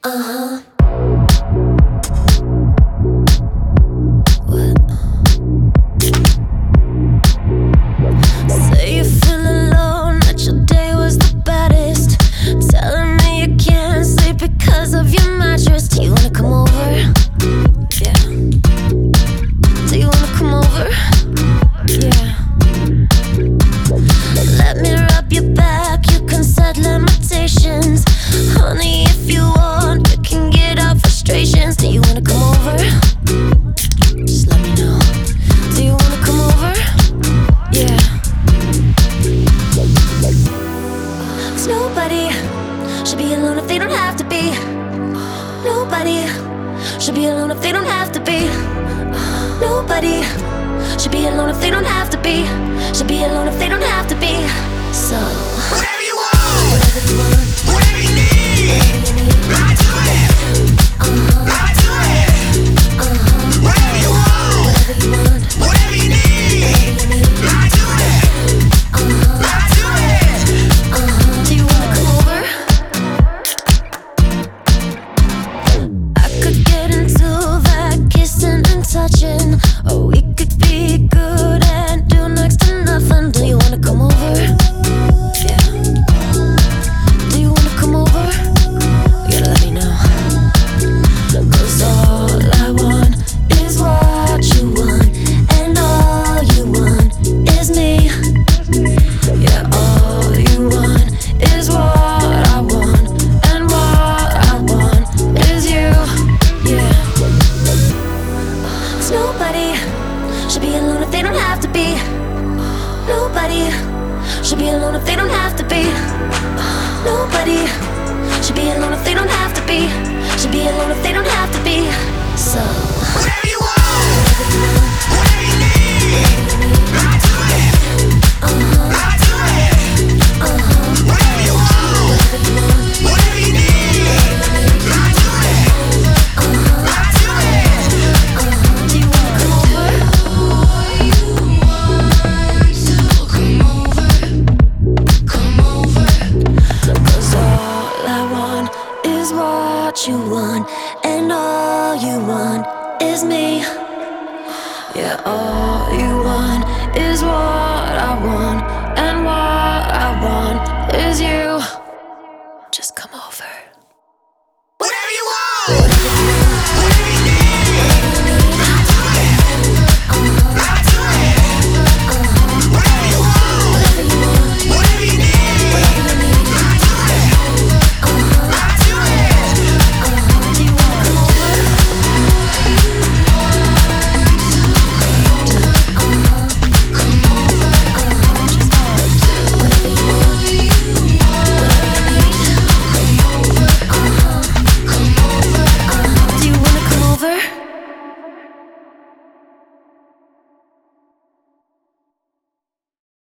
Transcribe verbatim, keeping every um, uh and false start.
Uh-huh. Say you feel alone, that your day was the baddest. Telling me you can't sleep because of your mattress. Do you wanna come over? Yeah. Do you wanna come over? Yeah. Let me rub your back, you can set limitations. Honey, if you want, you can get out frustrations. Do you wanna come over? Just let me know. Do you wanna come over? Yeah. Cause nobody should be alone if they don't have to be. Nobody should be alone if they don't have to be. Nobody should be alone if they don't have to be. Should be alone if they don't have to be. So whatever you want, whatever you want, whatever you need, whatever you need, I do it. uh-huh, I do it. uh-huh. Whatever you want, Whatever you want, whatever you need, whatever you need, I do it. uh-huh, I do it. uh-huh. Do you wanna come over? I could get into that kissing and touching, or we could be good and do next to nothing. Do you wanna come over? Yeah. Do you wanna come over? You gotta let me know. Cause all I want is what you want, and all you want is me. Yeah, all you want is what I want, and what I want is you. Yeah. Cause nobody should be alone if they don't have to be. Nobody should be alone if they don't have to be. Nobody should be alone if they don't have to be. Should be alone if they don't have to be. So Whatever you want, whatever you need, I do it. uh-huh, I do it. uh-huh. Whatever you want, Whatever you want, whatever you need, I do it. uh-huh, I do it. uh-huh. Do you wanna come over? Cause all I want is what you want, and all you want is me. Yeah, all you want is what I want, and what I want is you. Just come over. Whatever you want.